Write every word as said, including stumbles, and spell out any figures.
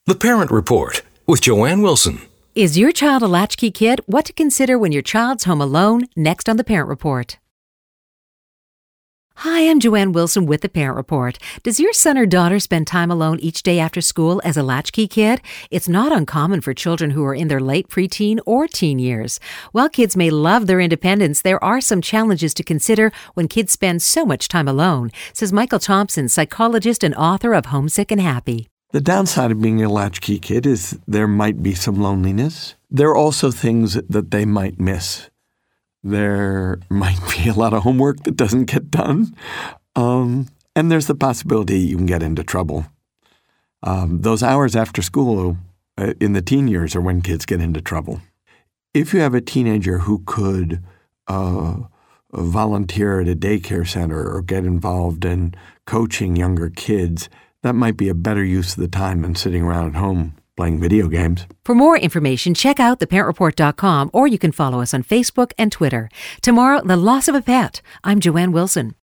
The Parent Report with Joanne Wilson. Is your child a latchkey kid? What to consider when your child's home alone? Next on The Parent Report. Hi, I'm Joanne Wilson with The Parent Report. Does your son or daughter spend time alone each day after school as a latchkey kid? It's not uncommon for children who are in their late preteen or teen years. While kids may love their independence, there are some challenges to consider when kids spend so much time alone, says Michael Thompson, psychologist and author of Homesick and Happy. The downside of being a latchkey kid is there might be some loneliness. There are also things that they might miss. There might be a lot of homework that doesn't get done. Um, and there's the possibility you can get into trouble. Um, those hours after school uh, in the teen years are when kids get into trouble. If you have a teenager who could uh, volunteer at a daycare center or get involved in coaching younger kids, that might be a better use of the time than sitting around at home playing video games. For more information, check out the parent report dot com or you can follow us on Facebook and Twitter. Tomorrow, the loss of a pet. I'm Joanne Wilson.